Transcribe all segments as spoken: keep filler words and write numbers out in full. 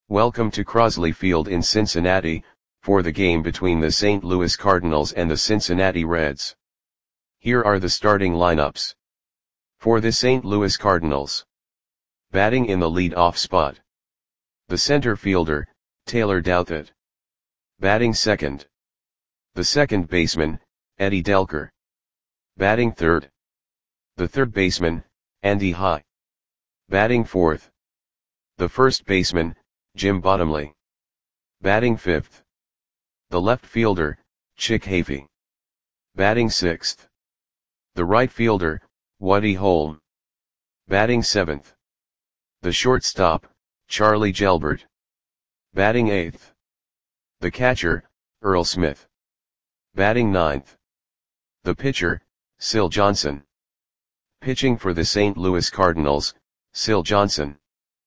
Welcome to Crosley Field in Cincinnati, for the game between the Saint Louis Cardinals and the Cincinnati Reds. Here are the starting lineups. For the Saint Louis Cardinals. Batting in the lead-off spot. The center fielder, Taylor Douthit. Batting second. The second baseman, Eddie Delker. Batting third. The third baseman, Andy High. Batting fourth. The first baseman, Jim Bottomley. Batting fifth. The left fielder, Chick Hafey. Batting sixth. The right fielder, Woody Holm. Batting seventh. The shortstop, Charlie Gelbert. Batting eighth. The catcher, Earl Smith. Batting ninth. The pitcher, Syl Johnson. Pitching for the Saint Louis Cardinals, Syl Johnson.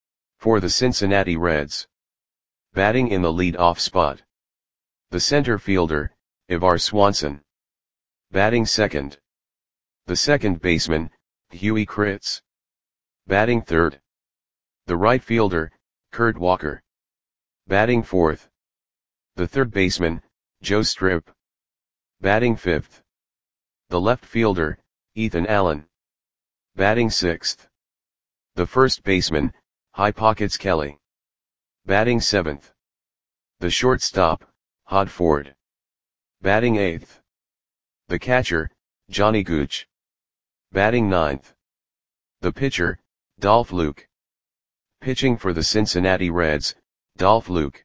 For the Cincinnati Reds. Batting in the lead-off spot. The center fielder, Ivar Swanson. Batting second. The second baseman, Huey Kritz. Batting third. The right fielder, Kurt Walker. Batting fourth. The third baseman, Joe Strip. Batting fifth. The left fielder, Ethan Allen. Batting sixth. The first baseman, High Pockets Kelly. Batting seventh. The shortstop, Hod Ford. Batting eighth. The catcher, Johnny Gooch. Batting ninth. The pitcher, Dolph Luke. Pitching for the Cincinnati Reds, Dolph Luke.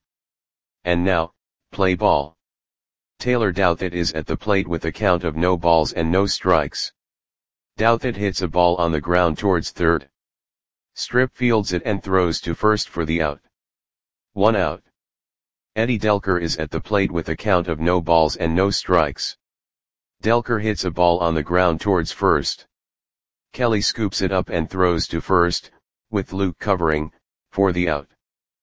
And now, play ball. Taylor Douthit is at the plate with a count of no balls and no strikes. Douthit hits a ball on the ground towards third. Strip fields it and throws to first for the out. One out. Eddie Delker is at the plate with a count of no balls and no strikes. Delker hits a ball on the ground towards first. Kelly scoops it up and throws to first, with Luke covering, for the out.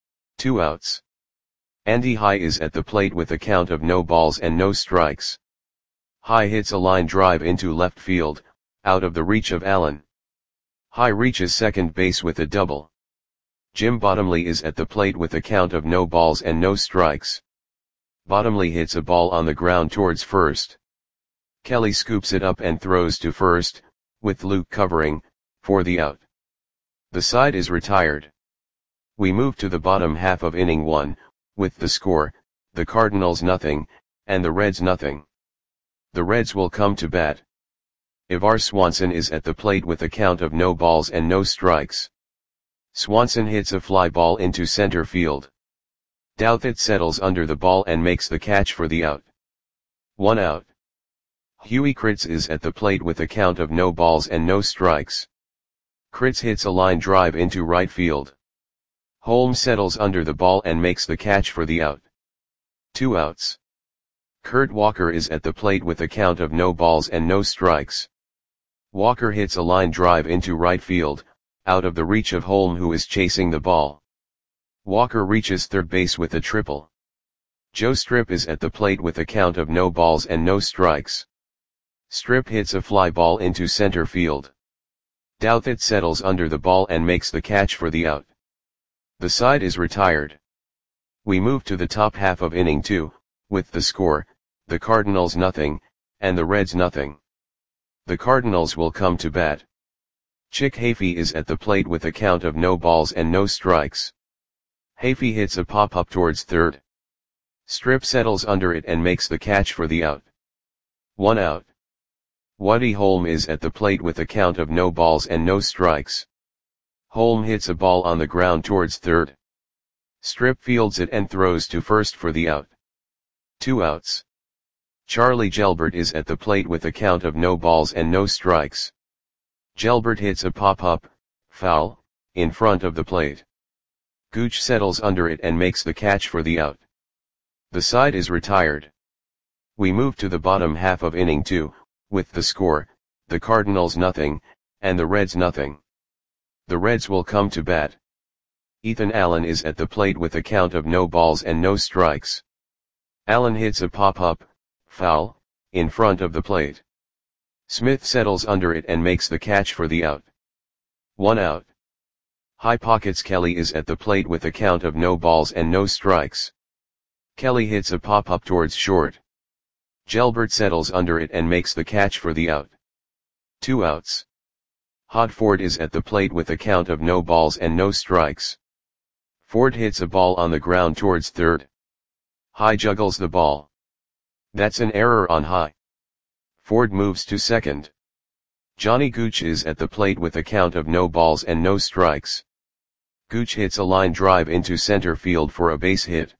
Two outs. Andy High is at the plate with a count of no balls and no strikes. High hits a line drive into left field, out of the reach of Allen. High reaches second base with a double. Jim Bottomley is at the plate with a count of no balls and no strikes. Bottomley hits a ball on the ground towards first. Kelly scoops it up and throws to first, with Luke covering, for the out. The side is retired. We move to the bottom half of inning one, with the score, the Cardinals nothing, and the Reds nothing. The Reds will come to bat. Ivar Swanson is at the plate with a count of no balls and no strikes. Swanson hits a fly ball into center field. Douthit settles under the ball and makes the catch for the out. One out. Huey Kritz is at the plate with a count of no balls and no strikes. Kritz hits a line drive into right field. Holm settles under the ball and makes the catch for the out. Two outs. Kurt Walker is at the plate with a count of no balls and no strikes. Walker hits a line drive into right field, out of the reach of Holm who is chasing the ball. Walker reaches third base with a triple. Joe Strip is at the plate with a count of no balls and no strikes. Strip hits a fly ball into center field. Douthit settles under the ball and makes the catch for the out. The side is retired. We move to the top half of inning two, with the score, the Cardinals nothing, and the Reds nothing. The Cardinals will come to bat. Chick Hafey is at the plate with a count of no balls and no strikes. Hafey hits a pop-up towards third. Strip settles under it and makes the catch for the out. One out. Woody Holm is at the plate with a count of no balls and no strikes. Holm hits a ball on the ground towards third. Strip fields it and throws to first for the out. Two outs. Charlie Gelbert is at the plate with a count of no balls and no strikes. Gelbert hits a pop-up, foul, in front of the plate. Gooch settles under it and makes the catch for the out. The side is retired. We move to the bottom half of inning two, with the score, the Cardinals nothing, and the Reds nothing. The Reds will come to bat. Ethan Allen is at the plate with a count of no balls and no strikes. Allen hits a pop-up, foul, in front of the plate. Smith settles under it and makes the catch for the out. One out. High pockets. Kelly is at the plate with a count of no balls and no strikes. Kelly hits a pop-up towards short. Gelbert settles under it and makes the catch for the out. Two outs. Hot. Ford is at the plate with a count of no balls and no strikes. Ford hits a ball on the ground towards third. High juggles the ball. That's an error on High. Ford moves to second. Johnny Gooch is at the plate with a count of no balls and no strikes. Gooch hits a line drive into center field for a base hit.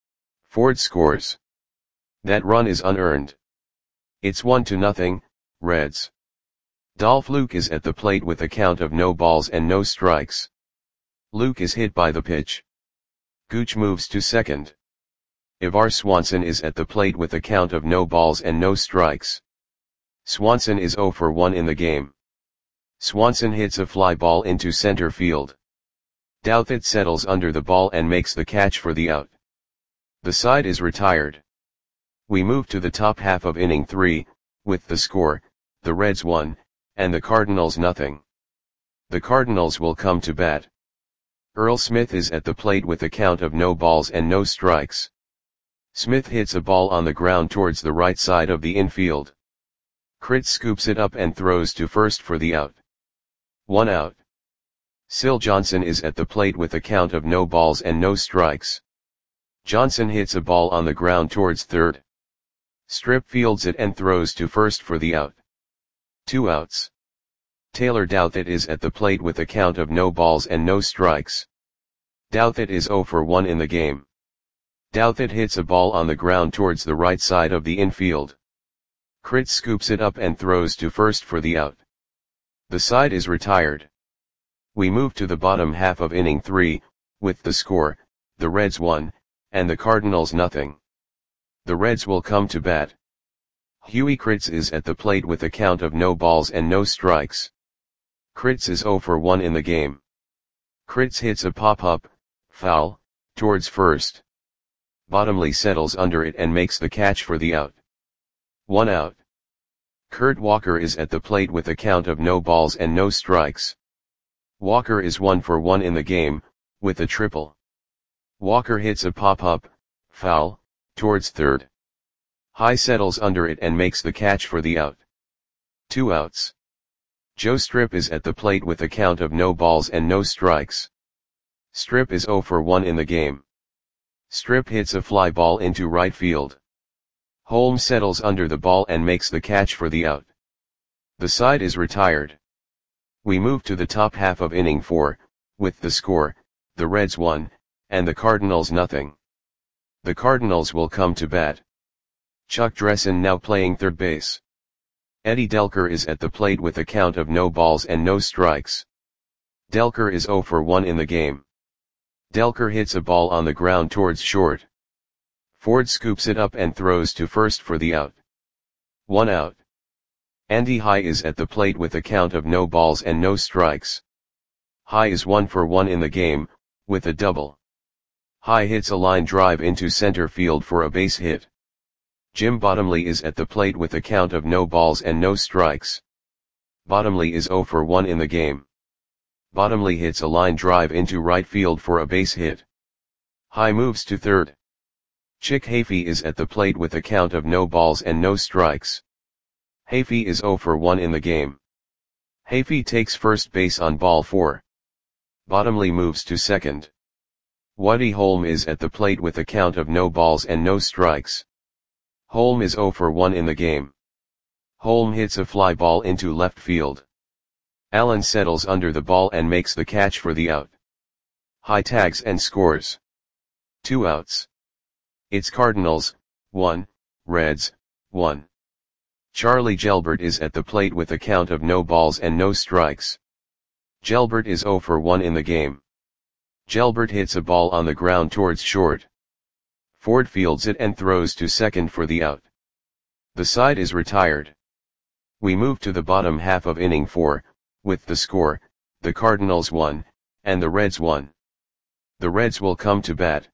Ford scores. That run is unearned. It's one to nothing, Reds. Dolph Luke is at the plate with a count of no balls and no strikes. Luke is hit by the pitch. Gooch moves to second. Ivar Swanson is at the plate with a count of no balls and no strikes. Swanson is oh for one in the game. Swanson hits a fly ball into center field. Douthit settles under the ball and makes the catch for the out. The side is retired. We move to the top half of inning three, with the score, the Reds one, and the Cardinals nothing. The Cardinals will come to bat. Earl Smith is at the plate with a count of no balls and no strikes. Smith hits a ball on the ground towards the right side of the infield. Kritz scoops it up and throws to first for the out. One out. Syl Johnson is at the plate with a count of no balls and no strikes. Johnson hits a ball on the ground towards third. Strip fields it and throws to first for the out. Two outs. Taylor Douthit is at the plate with a count of no balls and no strikes. Douthit is oh for one in the game. Douthit hits a ball on the ground towards the right side of the infield. Kritz scoops it up and throws to first for the out. The side is retired. We move to the bottom half of inning three, with the score, the Reds one, and the Cardinals nothing. The Reds will come to bat. Huey Kritz is at the plate with a count of no balls and no strikes. Kritz is oh for one in the game. Kritz hits a pop-up, foul, towards first. Bottomley settles under it and makes the catch for the out. One out. Kurt Walker is at the plate with a count of no balls and no strikes. Walker is one for one in the game, with a triple. Walker hits a pop-up, foul, towards third. High settles under it and makes the catch for the out. Two outs. Joe Strip is at the plate with a count of no balls and no strikes. Strip is oh for one in the game. Strip hits a fly ball into right field. Holmes settles under the ball and makes the catch for the out. The side is retired. We move to the top half of inning four, with the score, the Reds one, and the Cardinals nothing. The Cardinals will come to bat. Chuck Dressen now playing third base. Eddie Delker is at the plate with a count of no balls and no strikes. Delker is oh for one in the game. Delker hits a ball on the ground towards short. Ford scoops it up and throws to first for the out. One out. Andy High is at the plate with a count of no balls and no strikes. High is one for one in the game, with a double. High hits a line drive into center field for a base hit. Jim Bottomley is at the plate with a count of no balls and no strikes. Bottomley is oh for one in the game. Bottomley hits a line drive into right field for a base hit. High moves to third. Chick Hafey is at the plate with a count of no balls and no strikes. Hafey is oh for one in the game. Hafey takes first base on ball four. Bottomley moves to second. Woody Holm is at the plate with a count of no balls and no strikes. Holm is oh for one in the game. Holm hits a fly ball into left field. Allen settles under the ball and makes the catch for the out. High tags and scores. Two outs. It's Cardinals, one, Reds, one. Charlie Gelbert is at the plate with a count of no balls and no strikes. Gelbert is oh for one in the game. Gelbert hits a ball on the ground towards short. Ford fields it and throws to second for the out. The side is retired. We move to the bottom half of inning four, with the score, the Cardinals one, and the Reds one. The Reds will come to bat.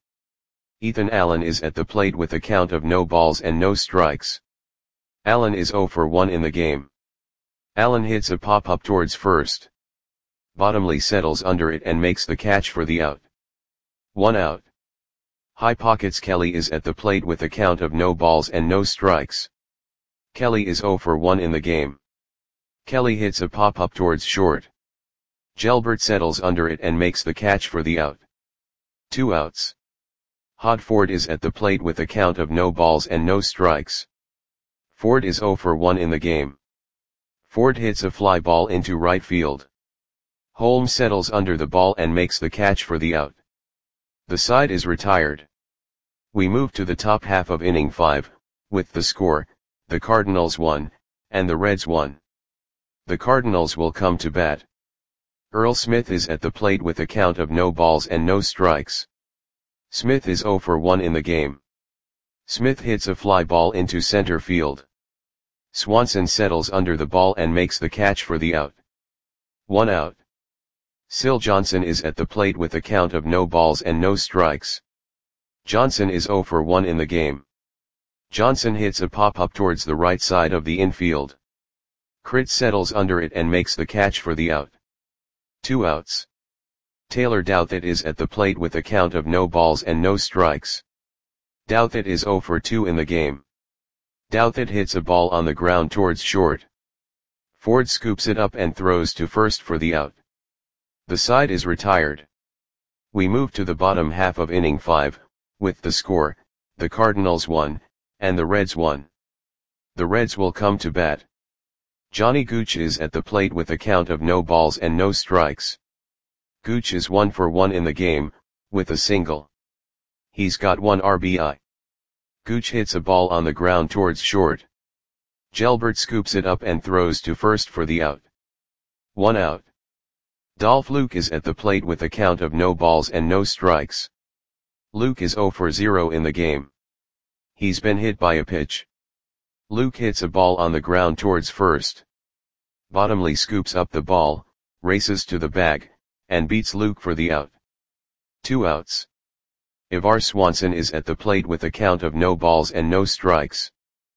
Ethan Allen is at the plate with a count of no balls and no strikes. Allen is oh for one in the game. Allen hits a pop-up towards first. Bottomley settles under it and makes the catch for the out. One out. High pockets Kelly is at the plate with a count of no balls and no strikes. Kelly is zero for one in the game. Kelly hits a pop-up towards short. Gelbert settles under it and makes the catch for the out. Two outs. Hod Ford is at the plate with a count of no balls and no strikes. Ford is zero for one in the game. Ford hits a fly ball into right field. Holmes settles under the ball and makes the catch for the out. The side is retired. We move to the top half of inning five, with the score, the Cardinals won, and the Reds won. The Cardinals will come to bat. Earl Smith is at the plate with a count of no balls and no strikes. Smith is zero for one in the game. Smith hits a fly ball into center field. Swanson settles under the ball and makes the catch for the out. One out. Syl Johnson is at the plate with a count of no balls and no strikes. Johnson is zero for one in the game. Johnson hits a pop-up towards the right side of the infield. Crit settles under it and makes the catch for the out. Two outs. Taylor Douthit is at the plate with a count of no balls and no strikes. Douthit is zero for two in the game. Douthit hits a ball on the ground towards short. Ford scoops it up and throws to first for the out. The side is retired. We move to the bottom half of inning five, with the score, the Cardinals won, and the Reds won. The Reds will come to bat. Johnny Gooch is at the plate with a count of no balls and no strikes. Gooch is one for one in the game, with a single. He's got one R B I. Gooch hits a ball on the ground towards short. Gelbert scoops it up and throws to first for the out. One out. Dolph Luke is at the plate with a count of no balls and no strikes. Luke is zero for zero in the game. He's been hit by a pitch. Luke hits a ball on the ground towards first. Bottomley scoops up the ball, races to the bag, and beats Luke for the out. Two outs. Ivar Swanson is at the plate with a count of no balls and no strikes.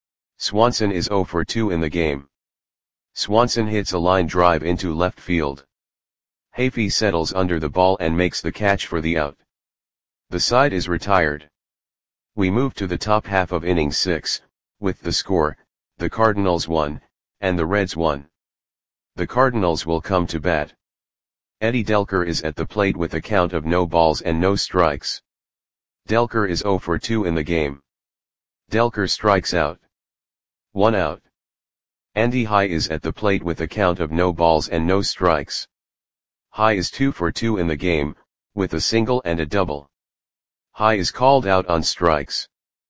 Swanson is zero for two in the game. Swanson hits a line drive into left field. Hafey settles under the ball and makes the catch for the out. The side is retired. We move to the top half of inning six, with the score, the Cardinals won, and the Reds won. The Cardinals will come to bat. Eddie Delker is at the plate with a count of no balls and no strikes. Delker is zero for two in the game. Delker strikes out. One out. Andy High is at the plate with a count of no balls and no strikes. High is two for two in the game, with a single and a double. High is called out on strikes.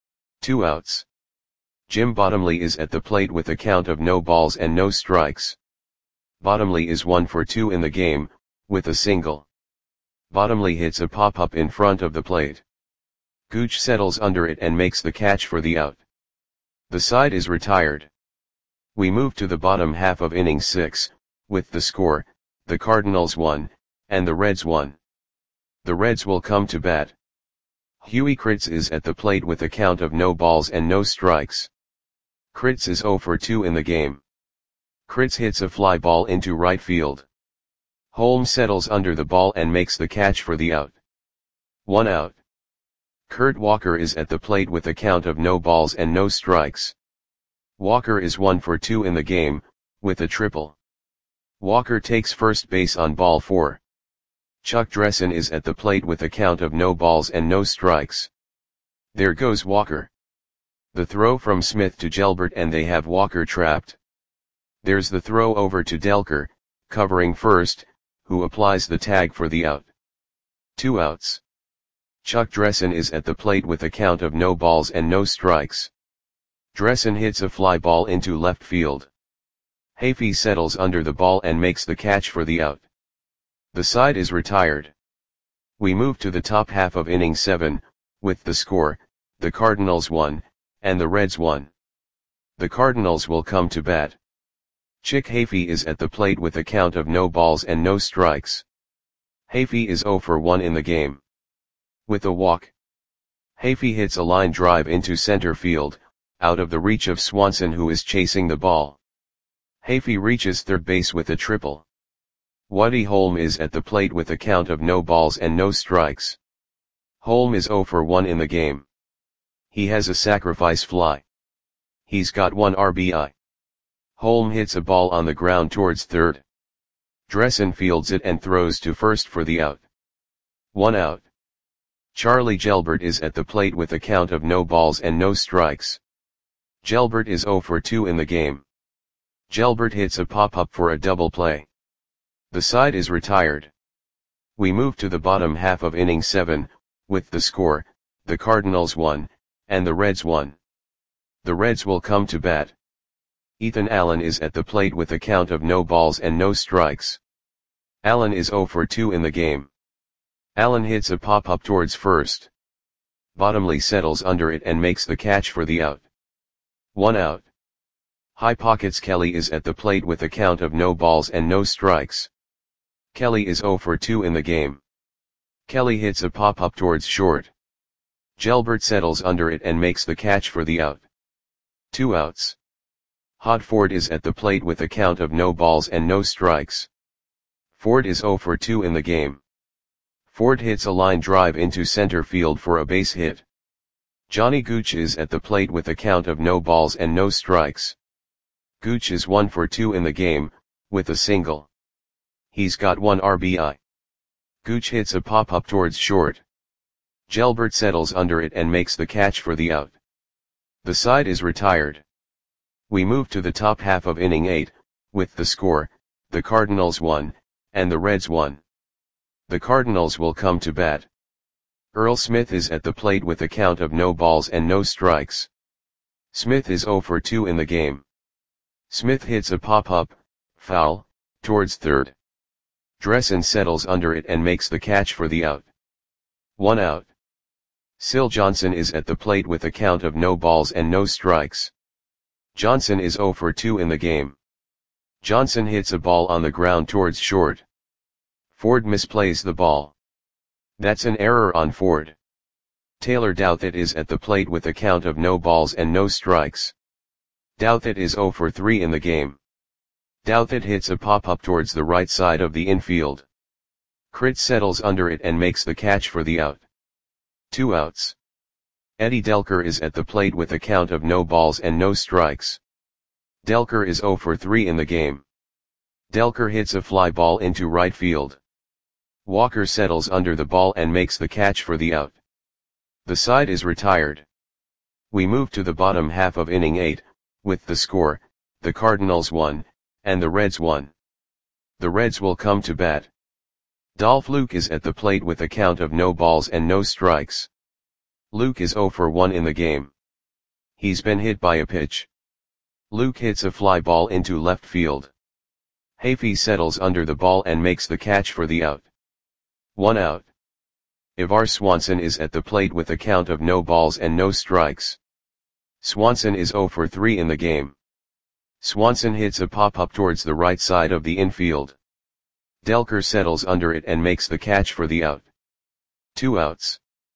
Two outs. Jim Bottomley is at the plate with a count of no balls and no strikes. Bottomley is one for two in the game, with a single. Bottomley hits a pop-up in front of the plate. Gooch settles under it and makes the catch for the out. The side is retired. We move to the bottom half of inning six, with the score, the Cardinals won, and the Reds won. The Reds will come to bat. Huey Critz is at the plate with a count of no balls and no strikes. Critz is zero for two in the game. Critz hits a fly ball into right field. Holmes settles under the ball and makes the catch for the out. One out. Kurt Walker is at the plate with a count of no balls and no strikes. Walker is one for two in the game, with a triple. Walker takes first base on ball four. Chuck Dressen is at the plate with a count of no balls and no strikes. There goes Walker. The throw from Smith to Gelbert and they have Walker trapped. There's the throw over to Delker, covering first, who applies the tag for the out. Two outs. Chuck Dressen is at the plate with a count of no balls and no strikes. Dressen hits a fly ball into left field. Hafey settles under the ball and makes the catch for the out. The side is retired. We move to the top half of inning seven, with the score, the Cardinals won, and the Reds won. The Cardinals will come to bat. Chick Hafey is at the plate with a count of no balls and no strikes. Hafey is zero for one in the game. With a walk. Hafey hits a line drive into center field, out of the reach of Swanson who is chasing the ball. Hafey reaches third base with a triple. Woody Holm is at the plate with a count of no balls and no strikes. Holm is zero for one in the game. He has a sacrifice fly. He's got one R B I. Holm hits a ball on the ground towards third. Dressen fields it and throws to first for the out. One out. Charlie Gelbert is at the plate with a count of no balls and no strikes. Gelbert is zero for two in the game. Gelbert hits a pop-up for a double play. The side is retired. We move to the bottom half of inning seven, with the score, the Cardinals won, and the Reds won. The Reds will come to bat. Ethan Allen is at the plate with a count of no balls and no strikes. Allen is zero for two in the game. Allen hits a pop-up towards first. Bottomley settles under it and makes the catch for the out. One out. High Pockets Kelly is at the plate with a count of no balls and no strikes. Kelly is zero for two in the game. Kelly hits a pop-up towards short. Gelbert settles under it and makes the catch for the out. Two outs. Hod Ford is at the plate with a count of no balls and no strikes. Ford is zero for two in the game. Ford hits a line drive into center field for a base hit. Johnny Gooch is at the plate with a count of no balls and no strikes. Gooch is one for two in the game, with a single. He's got one R B I. Gooch hits a pop-up towards short. Gelbert settles under it and makes the catch for the out. The side is retired. We move to the top half of inning eight, with the score, the Cardinals won, and the Reds won. The Cardinals will come to bat. Earl Smith is at the plate with a count of no balls and no strikes. Smith is zero for two in the game. Smith hits a pop-up, foul, towards third. Dressen settles under it and makes the catch for the out. One out. Syl Johnson is at the plate with a count of no balls and no strikes. Johnson is zero for two in the game. Johnson hits a ball on the ground towards short. Ford misplays the ball. That's an error on Ford. Taylor Douthit is at the plate with a count of no balls and no strikes. Douthit is zero for three in the game. Douthit hits a pop-up towards the right side of the infield. Crit settles under it and makes the catch for the out. Two outs. Eddie Delker is at the plate with a count of no balls and no strikes. Delker is zero for three in the game. Delker hits a fly ball into right field. Walker settles under the ball and makes the catch for the out. The side is retired. We move to the bottom half of inning eight, with the score, the Cardinals won, and the Reds won. The Reds will come to bat. Dolph Luke is at the plate with a count of no balls and no strikes. Luke is zero for one in the game. He's been hit by a pitch. Luke hits a fly ball into left field. Hafey settles under the ball and makes the catch for the out. One out. Ivar Swanson is at the plate with a count of no balls and no strikes. Swanson is zero for three in the game. Swanson hits a pop-up towards the right side of the infield. Delker settles under it and makes the catch for the out. Two outs.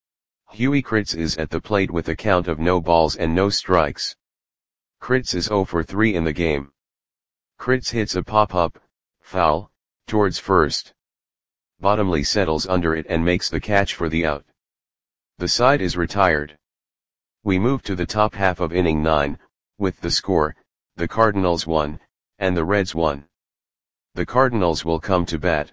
Huey Kritz is at the plate with a count of no balls and no strikes. Kritz is zero for three in the game. Kritz hits a pop-up, foul, towards first. Bottomley settles under it and makes the catch for the out. The side is retired. We move to the top half of inning nine, with the score, the Cardinals won, and the Reds won. The Cardinals will come to bat.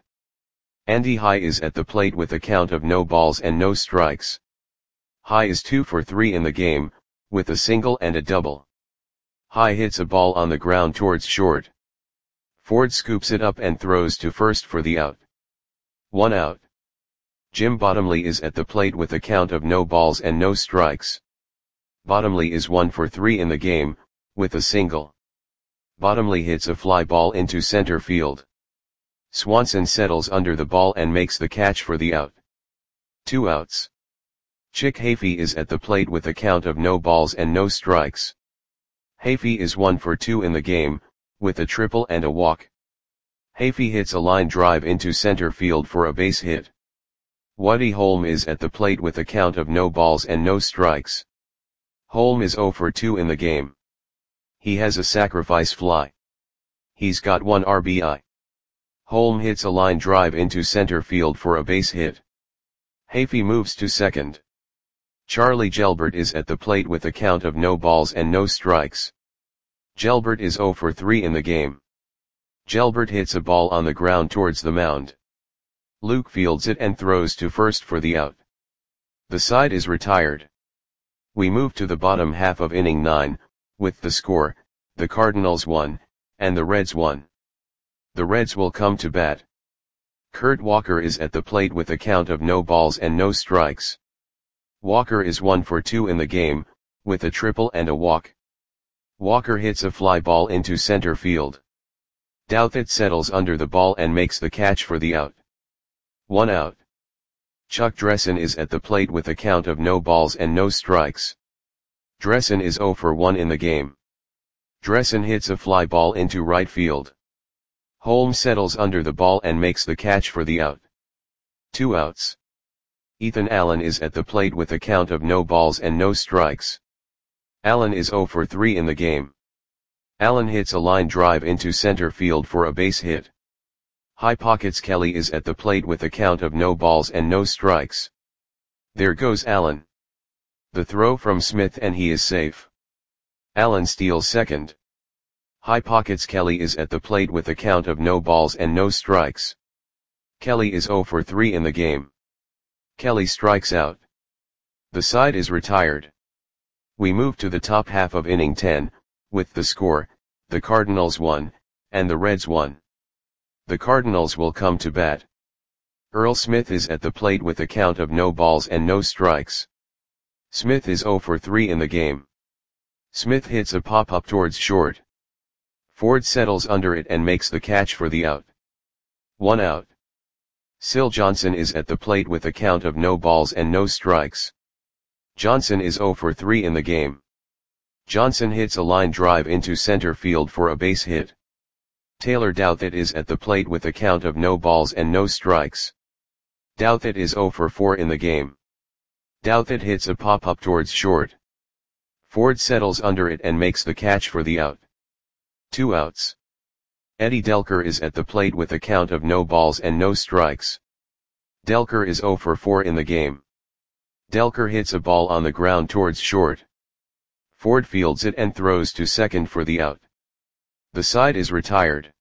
Andy High is at the plate with a count of no balls and no strikes. High is two for three in the game, with a single and a double. High hits a ball on the ground towards short. Ford scoops it up and throws to first for the out. One out. Jim Bottomley is at the plate with a count of no balls and no strikes. Bottomley is one for three in the game, with a single. Bottomley hits a fly ball into center field. Swanson settles under the ball and makes the catch for the out. Two outs. Chick Hafey is at the plate with a count of no balls and no strikes. Hafey is one for two in the game, with a triple and a walk. Hafey hits a line drive into center field for a base hit. Woody Holm is at the plate with a count of no balls and no strikes. Holm is zero for two in the game. He has a sacrifice fly. He's got one R B I. Holm hits a line drive into center field for a base hit. Hafey moves to second. Charlie Gelbert is at the plate with a count of no balls and no strikes. Gelbert is oh for three in the game. Gelbert hits a ball on the ground towards the mound. Luke fields it and throws to first for the out. The side is retired. We move to the bottom half of inning nine, with the score, the Cardinals won, and the Reds won. The Reds will come to bat. Kurt Walker is at the plate with a count of no balls and no strikes. Walker is one for two in the game, with a triple and a walk. Walker hits a fly ball into center field. Douthit settles under the ball and makes the catch for the out. One out. Chuck Dressen is at the plate with a count of no balls and no strikes. Dressen is oh for one in the game. Dressen hits a fly ball into right field. Holm settles under the ball and makes the catch for the out. Two outs. Ethan Allen is at the plate with a count of no balls and no strikes. Allen is oh for three in the game. Allen hits a line drive into center field for a base hit. High Pockets Kelly is at the plate with a count of no balls and no strikes. There goes Allen. The throw from Smith and he is safe. Allen steals second. High Pockets Kelly is at the plate with a count of no balls and no strikes. Kelly is oh for three in the game. Kelly strikes out. The side is retired. We move to the top half of inning ten, with the score, the Cardinals won, and the Reds won. The Cardinals will come to bat. Earl Smith is at the plate with a count of no balls and no strikes. Smith is oh for three in the game. Smith hits a pop-up towards short. Ford settles under it and makes the catch for the out. One out. Syl Johnson is at the plate with a count of no balls and no strikes. Johnson is oh for three in the game. Johnson hits a line drive into center field for a base hit. Taylor Douthit is at the plate with a count of no balls and no strikes. Douthit is oh for four in the game. Douthit hits a pop-up towards short. Ford settles under it and makes the catch for the out. Two outs. Eddie Delker is at the plate with a count of no balls and no strikes. Delker is oh for four in the game. Delker hits a ball on the ground towards short. Ford fields it and throws to second for the out. The side is retired.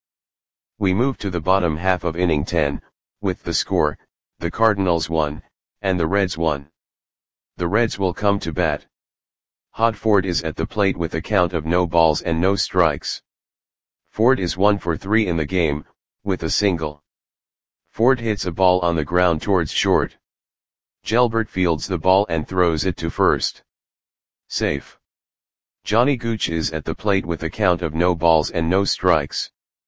We move to the bottom half of inning ten, with the score, the Cardinals won, and the Reds won. The Reds will come to bat. Hod Ford is at the plate with a count of no balls and no strikes. Ford is one for three in the game, with a single. Ford hits a ball on the ground towards short. Gelbert fields the ball and throws it to first. Safe. Johnny Gooch is at the plate with a count of no balls and no strikes.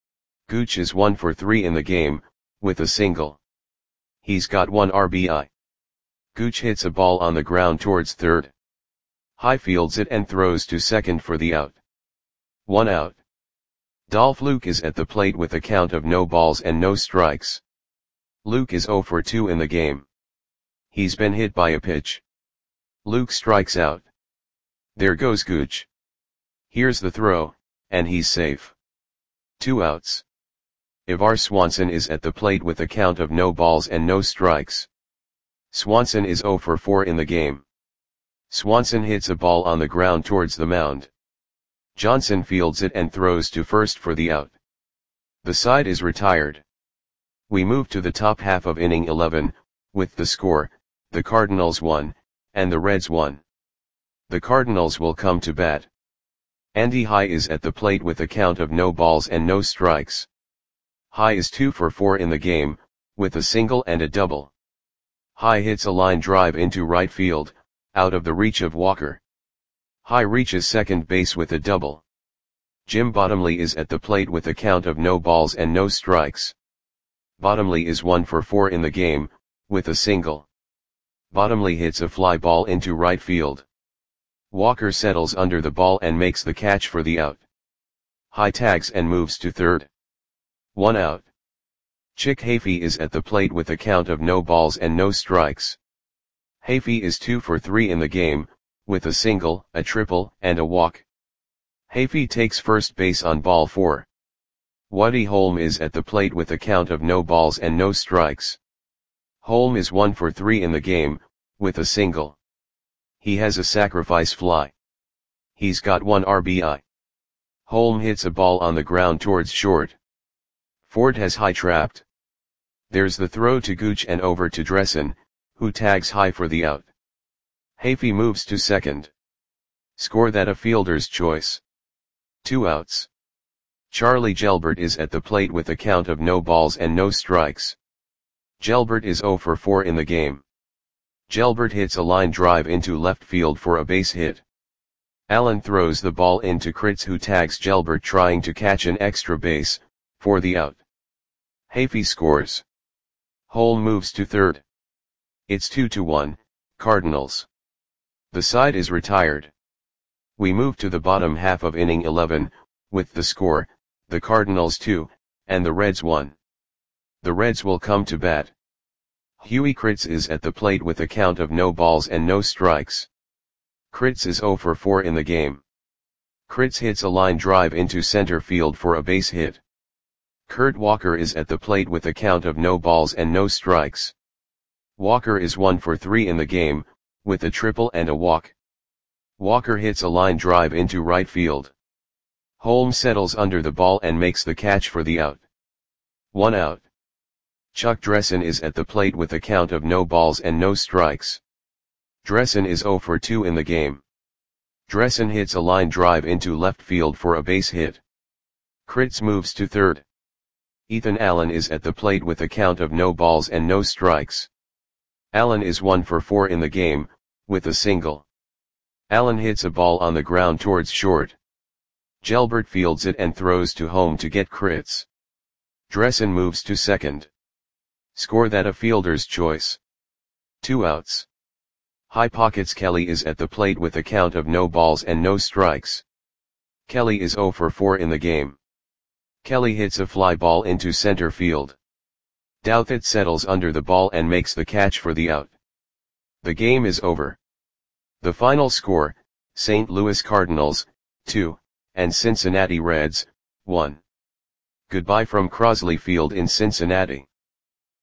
Gooch is one for three in the game, with a single. He's got one R B I. Gooch hits a ball on the ground towards third. High fields it and throws to second for the out. One out. Dolph Luke is at the plate with a count of no balls and no strikes. Luke is oh for two in the game. He's been hit by a pitch. Luke strikes out. There goes Gooch. Here's the throw, and he's safe. Two outs. Ivar Swanson is at the plate with a count of no balls and no strikes. Swanson is oh for four in the game. Swanson hits a ball on the ground towards the mound. Johnson fields it and throws to first for the out. The side is retired. We move to the top half of inning eleven, with the score, the Cardinals won, and the Reds won. The Cardinals will come to bat. Andy High is at the plate with a count of no balls and no strikes. High is two for four in the game, with a single and a double. High hits a line drive into right field, out of the reach of Walker. High reaches second base with a double. Jim Bottomley is at the plate with a count of no balls and no strikes. Bottomley is one for four in the game, with a single. Bottomley hits a fly ball into right field. Walker settles under the ball and makes the catch for the out. High tags and moves to third. One out. Chick Hafey is at the plate with a count of no balls and no strikes. Hafey is two for three in the game, with a single, a triple, and a walk. Hafey takes first base on ball four. Woody Holm is at the plate with a count of no balls and no strikes. Holm is one for three in the game, with a single. He has a sacrifice fly. He's got one R B I. Holm hits a ball on the ground towards short. Ford has high trapped. There's the throw to Gooch and over to Dressen, who tags high for the out. Hafey moves to second. Score that a fielder's choice. Two outs. Charlie Gelbert is at the plate with a count of no balls and no strikes. Gelbert is zero for four in the game. Gelbert hits a line drive into left field for a base hit. Allen throws the ball into Kritz, who tags Gelbert trying to catch an extra base, for the out. Hafey scores. Holm moves to third. It's two to one, Cardinals. The side is retired. We move to the bottom half of inning eleven, with the score, the Cardinals two, and the Reds one. The Reds will come to bat. Huey Kritz is at the plate with a count of no balls and no strikes. Kritz is zero for four in the game. Kritz hits a line drive into center field for a base hit. Kurt Walker is at the plate with a count of no balls and no strikes. Walker is one for three in the game, with a triple and a walk. Walker hits a line drive into right field. Holmes settles under the ball and makes the catch for the out. One out. Chuck Dressen is at the plate with a count of no balls and no strikes. Dressen is zero for two in the game. Dressen hits a line drive into left field for a base hit. Kritz moves to third. Ethan Allen is at the plate with a count of no balls and no strikes. Allen is one for four in the game, with a single. Allen hits a ball on the ground towards short. Gelbert fields it and throws to home to get Kritz. Dressen moves to second. Score that a fielder's choice. Two outs. High Pockets Kelly is at the plate with a count of no balls and no strikes. Kelly is zero for four in the game. Kelly hits a fly ball into center field. Douthit settles under the ball and makes the catch for the out. The game is over. The final score, Saint Louis Cardinals, two, and Cincinnati Reds, one. Goodbye from Crosley Field in Cincinnati.